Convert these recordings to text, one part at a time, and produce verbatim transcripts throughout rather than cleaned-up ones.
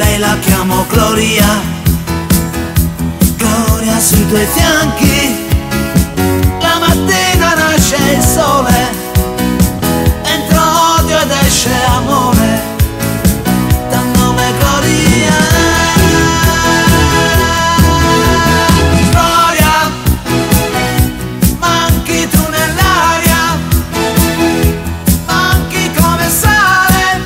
lei la chiamo Gloria, Gloria sui tuoi fianchi. La mattina nasce il sole, entra odio ed esce amore, dal nome Gloria. Gloria, manchi tu nell'aria, manchi come sale,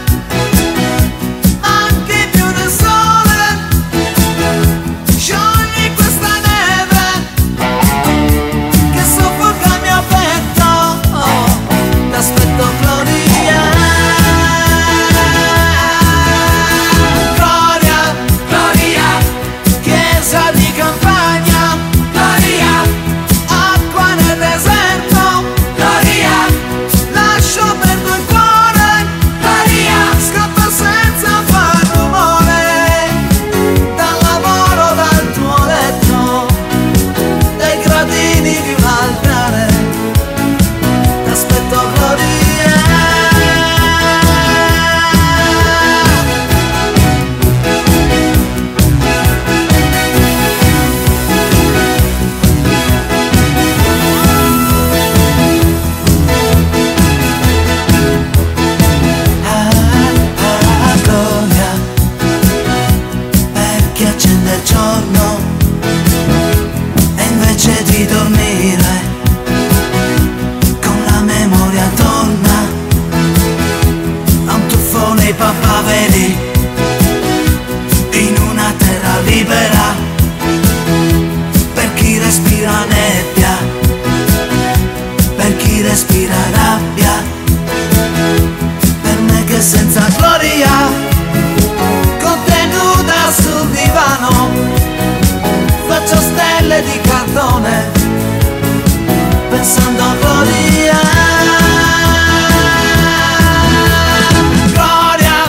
manchi più del sole, sciogli questa neve che soffoca il mio petto, oh, t'aspetto Gloria. Gloria, Gloria, chiesa di campagna, Gloria, acqua nel deserto, Gloria, lascio perdo il cuore, Gloria, scappa senza far rumore, dal lavoro, dal tuo letto, dai gradini di un altare, t'aspetto Gloria. Ah, ah, Gloria, per chi accende il giorno e invece di dormire con la memoria torna a un tuffo nei papaveri in una terra libera, per chi respira nebbia, per chi respira rabbia, per me che senza gloria, contenuta sul divano, faccio stelle di cartone, pensando a Gloria. Gloria,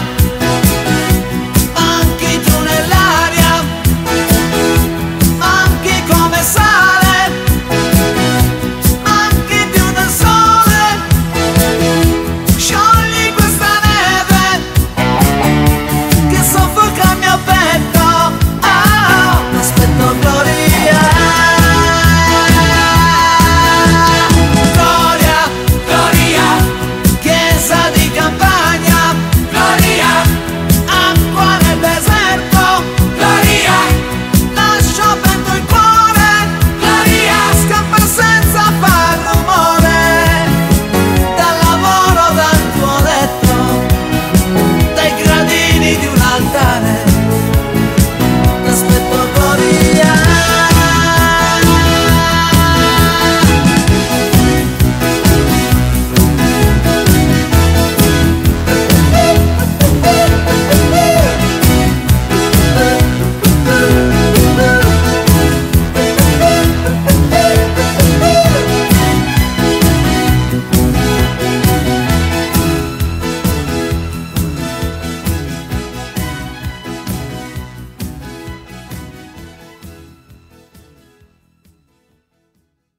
manchi tu nell'aria, manchi come sale, manchi più del sole, sciogli questa neve che soffoca il mio petto, ah, aspetto Gloria. Gloria, Gloria, chiesa di campagna, Gloria, acqua nel deserto, Gloria, lascio perdo il cuore, Gloria, scappa senza far rumore, dal lavoro, dal tuo letto, dai gradini di un altare,